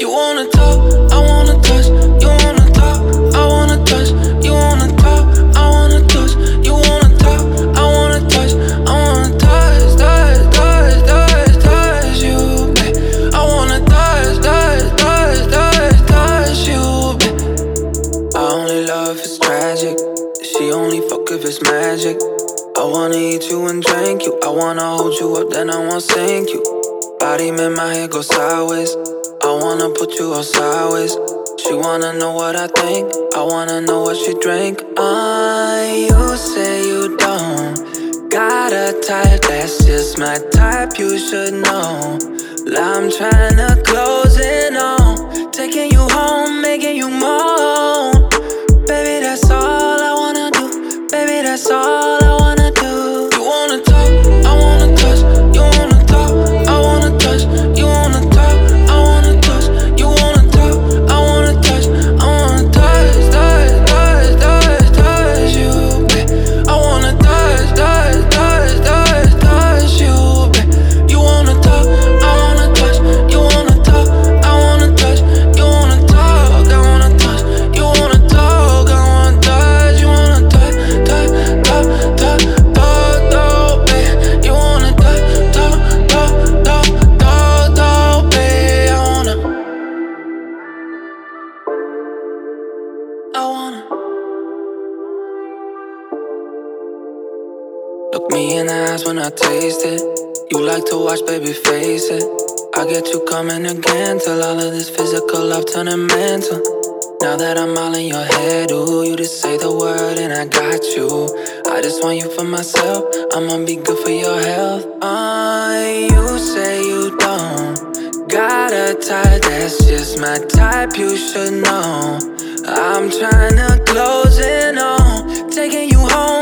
You wanna talk, I wanna touch. You wanna talk, I wanna touch. You wanna talk, I wanna touch. You wanna talk, I wanna touch. I wanna touch, touch, touch, touch, touch you, babe. I wanna touch, touch, touch, touch, touch you, babe. I only love if it's tragic. She only fuck if it's magic. I wanna eat you and drink you. I wanna hold you up, then I wanna sink you. Body make my head go sideways. I wanna put you all sideways. She wanna know what I think. I wanna know what she drink. You say you don't got a type, that's just my type, you should know. I'm tryna close in on taking you home, making you moan. Baby, that's all I wanna do. Baby, that's all I wanna do. You wanna talk, I wanna touch. You wanna talk, I wanna touch. You wanna talk, I wanna touch. You wanna talk, I wanna touch. I wanna touch, touch, touch, touch, touch you, babe. I wanna touch, touch, touch, touch, touch you, babe. You wanna talk, I wanna touch. You wanna talk, I wanna touch. You wanna talk, I wanna touch. You wanna talk, I wanna touch. You wanna touch, touch, touch, touch, talk, talk, babe. You wanna touch, talk, talk, talk, talk, talk, babe. I wanna look me in the eyes when I taste it. You like to watch, baby, face it. I get you coming again till all of this physical love turning mental. Now that I'm all in your head, ooh, you just say the word and I got you. I just want you for myself, I'ma be good for your health. You say you don't got a type, that's just my type, you should know. I'm tryna close in on taking you home.